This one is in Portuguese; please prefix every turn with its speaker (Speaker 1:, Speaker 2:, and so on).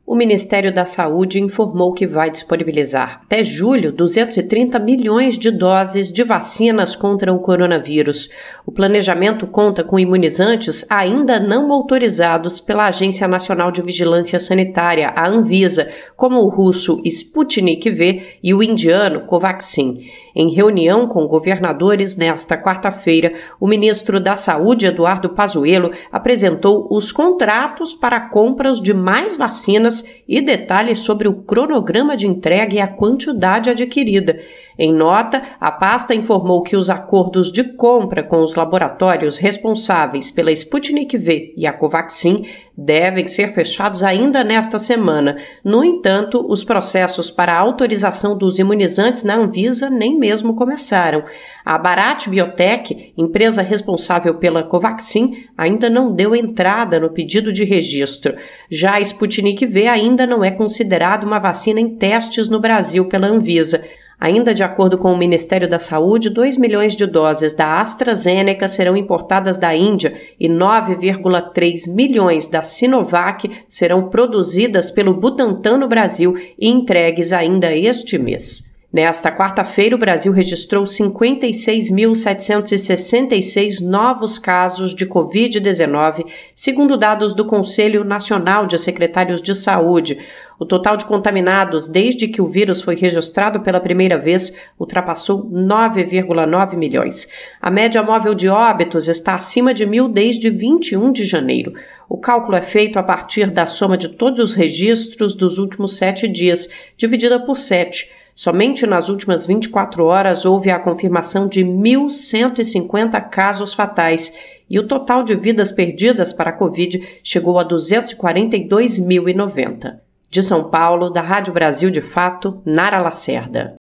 Speaker 1: O Ministério da Saúde informou que vai disponibilizar até julho 230 milhões de doses de vacinas contra o coronavírus. O planejamento conta com imunizantes ainda não autorizados pela Agência Nacional de Vigilância Sanitária, a Anvisa, como o russo Sputnik V e o indiano Covaxin. Em reunião com governadores nesta quarta-feira, o ministro da Saúde, Eduardo Pazuello, apresentou os contratos para compras de mais vacinas e detalhes sobre o cronograma de entrega e a quantidade adquirida. Em nota, a pasta informou que os acordos de compra com os laboratórios responsáveis pela Sputnik V e a Covaxin devem ser fechados ainda nesta semana. No entanto, os processos para a autorização dos imunizantes na Anvisa nem mesmo começaram. A Bharat Biotech, empresa responsável pela Covaxin, ainda não deu entrada no pedido de registro. Já a Sputnik V ainda não é considerada uma vacina em testes no Brasil pela Anvisa. Ainda de acordo com o Ministério da Saúde, 2 milhões de doses da AstraZeneca serão importadas da Índia e 9,3 milhões da Sinovac serão produzidas pelo Butantan no Brasil e entregues ainda este mês. Nesta quarta-feira, o Brasil registrou 56.766 novos casos de Covid-19, segundo dados do Conselho Nacional de Secretários de Saúde. O total de contaminados desde que o vírus foi registrado pela primeira vez ultrapassou 9,9 milhões. A média móvel de óbitos está acima de 1.000 desde 21 de janeiro. O cálculo é feito a partir da soma de todos os registros dos últimos 7 dias, dividida por 7. Somente nas últimas 24 horas houve a confirmação de 1.150 casos fatais e o total de vidas perdidas para a Covid chegou a 242.090. De São Paulo, da Rádio Brasil de Fato, Nara Lacerda.